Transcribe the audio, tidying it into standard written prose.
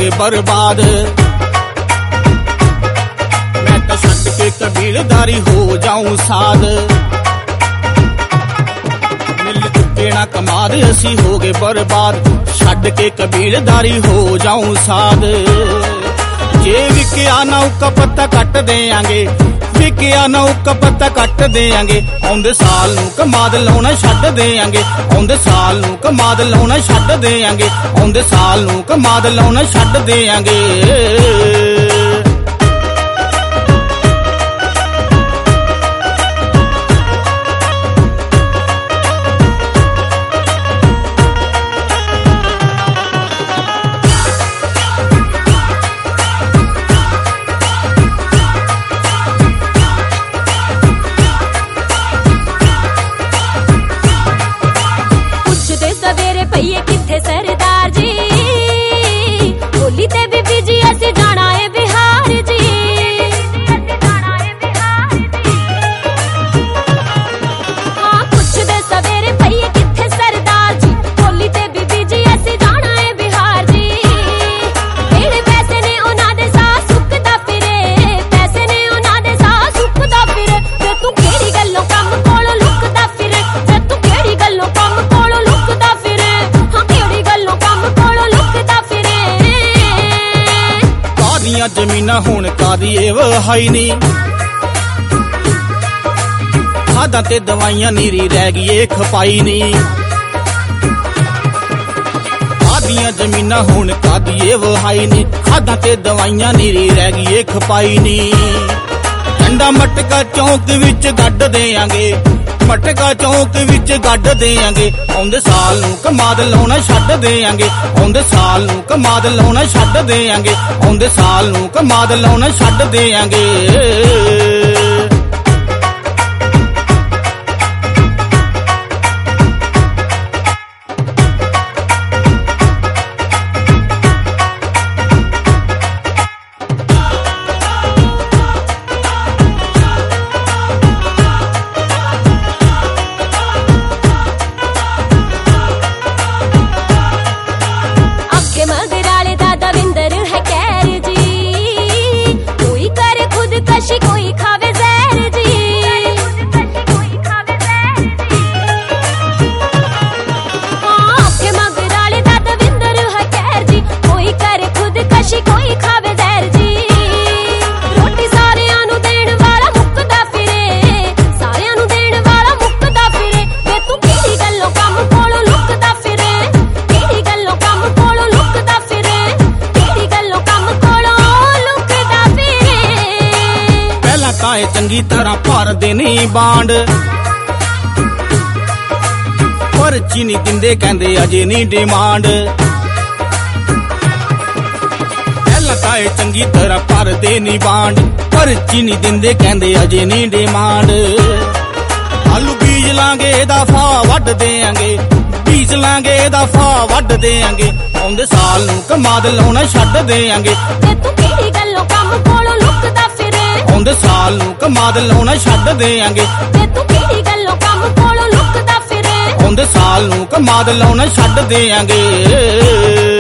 गए बर्बाद। मैं तो छड्ड के कबीलदारी हो जाऊं साध, मिल चुके ना कमाद असी हो गए बर्बाद। छड्ड के कबीलदारी हो जाऊं साध। जे विकिया ना उक्का पत्ता कट देंगे, विकिया ना उक्का पत्ता कट देंगे। आउंदे साल नूं कमाद लाउणा छड्ड देंगे, आउंदे साल नूं कमाद लाउणा छड्ड देंगे, आउंदे साल नूं कमाद लाउणा छड्ड देंगे। सवेरे भईए किथे सरदार जी, होली ते बीबी जी असी जाना है बिहार जी। हाँ पुछदे सवेरे भईए किथे सरदार जी, होली ते बीबी जी असी जाना है बिहार जी। किहड़े पैसे ने उन्हां दे साह सुकदा फिरे, पैसे ने उन्हां दे साह सुकदा फिरे। ते तू किहड़ी गल्लों कम कोलों लुकदा फिरे, ते तू किहड़ी गल्लों कम कोलों लुकदा फिरे। हाँ किहड़ी गल्लों कम कोलों लुकदा फिरे। कादियां जमीनां हुण कादी ए वहाई नी, खादां ते दवाइयां नीरी रह गई ए खपाई नी। कादियां जमीनां हुण कादी ए वहाई नी, खादां ते दवाइयां नीरी रह गई ए खपाई नी। ठंडा मटका चौक विच गड्ड देंगे, मटका चौक विच गड्ड देंगे। आउंदे साल नूं कमाद लाउणा छड्ड देंगे, आउंदे साल नूं कमाद लाउणा छड्ड देंगे, आउंदे साल नूं कमाद लाउणा छड्ड देंगे। मगराले दा दविंदर है कैर जी, कोई करे खुदकशी कोई खावे जहर जी। आपके मगराले दा दविंदर है कैर जी, कोई करे खुदकशी कोई खावे जहर जी। रोटी सारियां नूं देण वाला मुक्कदा फिरे, सारियां नूं देण वाला मुक्कदा फिरे। वे तू किहड़ी गल्लों कम कोलों लुकदा फिरे, किहड़ी गल्लों कम कोलों लुकदा फिरे, किहड़ी गल्लों कम कोलों लुकदा फिरे। पहला काए चंगी तरह भर देनी बांड, पर चीनी दिंदे कहंदे अजे नहीं डिमांड। पहला काए चंगी तरह भर देनी बांड, पर चीनी दिंदे कहंदे अजे नहीं डिमांड। आलू बीज लांगे दा फा वड्ड देंगे, बीज लांगे दा फा वड्ड देंगे। आउंदे साल नूं कमाद लाउणा छड्ड देंगे, ते तू किहड़ी गल्लों कम कोलों लुकदा फिरे। आउंदे साल नूं कमाद लाउणा छड्ड देंगे, ते तू किहड़ी गल्लों कम कोलों लुकदा फिरे। आउंदे साल नूं कमाद लाउणा छड्ड देंगे।